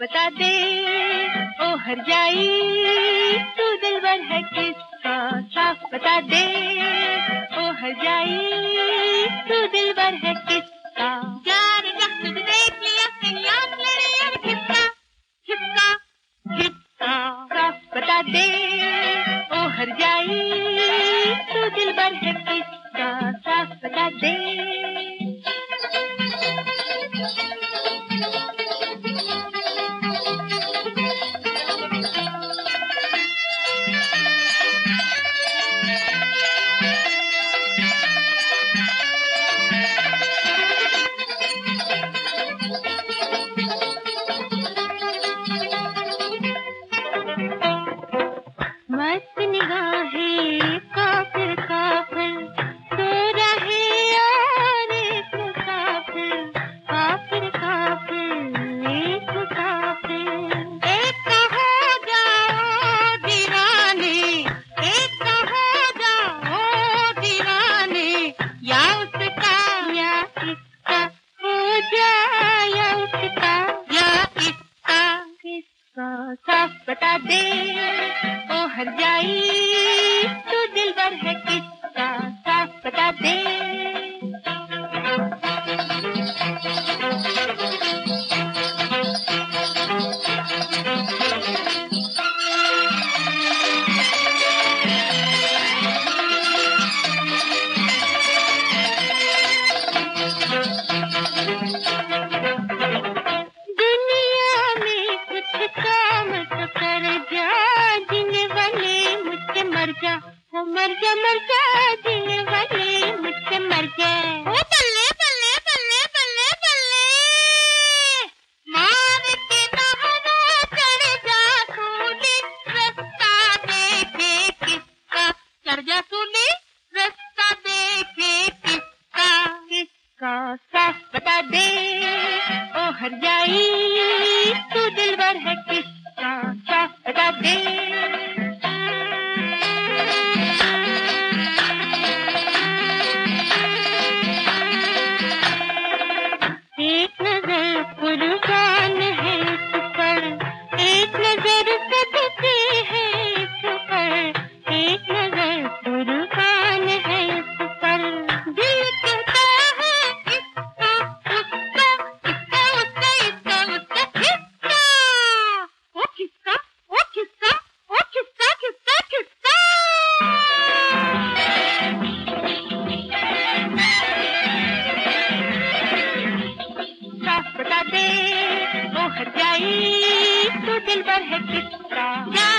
बता दे ओ हर जाई तू दिलबर है किसका, साफ बता दे ओ हर जाई तू दिलबर है किसका। यार जब तुझे देख लिया याद लड़े यार किसका किसका किसका, साफ बता दे ओ हर जाई तू दिलबर है किसका, साफ बता दे। मस्त निगाहें काफिर काफिर सो रहे और एक मुसाफिर, काफिर काफिर एक मुसाफिर। एक का हो जाओ दीवाने, एक का हो जाओ दीवाने, या उसका या इसका हो जाए, या उसका या इसका किसका, साफ बता दे ओ हर जाई तू दिलबर है किसका, साफ बता दे। दुनिया में कुछ काम तो कर जा, जीने वाले मुझसे मर जा, वो मर जा जीने वाले मुझसे मर जा। ओ बल्ले बल्ले बल्ले बल्ले बल्ले, मार के नहरों चढ़ जा सूली, रास्ता देखे किसका, चढ़ जा सूली रास्ता देखे किसका किसका, साफ बता दे ओ हर जाई तू दिलबर है किसका, साफ बता दे। एक नजर कुर्बान है इस पर, एक नजर सदके है इस पर, एक नजर कुर्बान है इस पर। दिल कहता है इसका उसका, इसका उसका इसका उसका किसका, ओ किसका ओ किसका ओ किसका किसका किसका। साफ बता दे ओ हर जाई तू दिलबर है किसका।